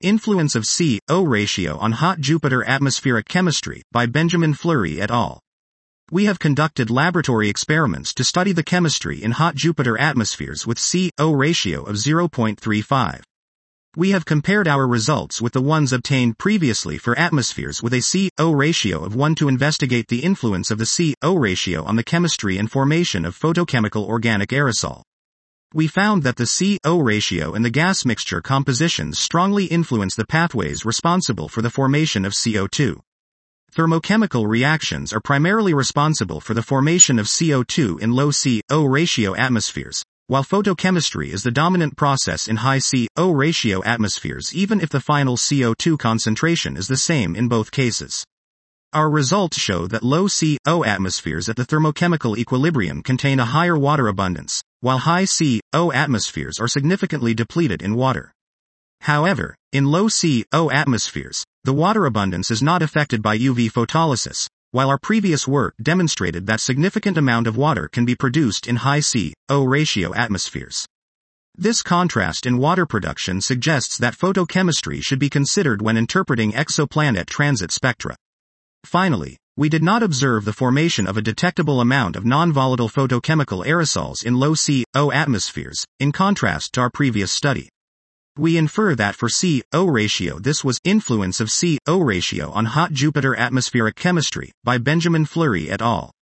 Influence of CO ratio on hot Jupiter atmospheric chemistry, by Benjamin Fleury et al. We have conducted laboratory experiments to study the chemistry in hot Jupiter atmospheres with CO ratio of 0.35. We have compared our results with the ones obtained previously for atmospheres with a CO ratio of 1 to investigate the influence of the CO ratio on the chemistry and formation of photochemical organic aerosol. We found that the CO ratio and the gas mixture compositions strongly influence the pathways responsible for the formation of CO2. Thermochemical reactions are primarily responsible for the formation of CO2 in low CO ratio atmospheres, while photochemistry is the dominant process in high CO ratio atmospheres, even if the final CO2 concentration is the same in both cases. Our results show that low CO atmospheres at the thermochemical equilibrium contain a higher water abundance, while high CO atmospheres are significantly depleted in water. However, in low CO atmospheres, the water abundance is not affected by UV photolysis, while our previous work demonstrated that significant amount of water can be produced in high CO ratio atmospheres. This contrast in water production suggests that photochemistry should be considered when interpreting exoplanet transit spectra. Finally, we did not observe the formation of a detectable amount of non-volatile photochemical aerosols in low CO atmospheres, in contrast to our previous study. We infer that for CO ratio this was influence of CO ratio on hot Jupiter atmospheric chemistry, by Benjamin Fleury et al.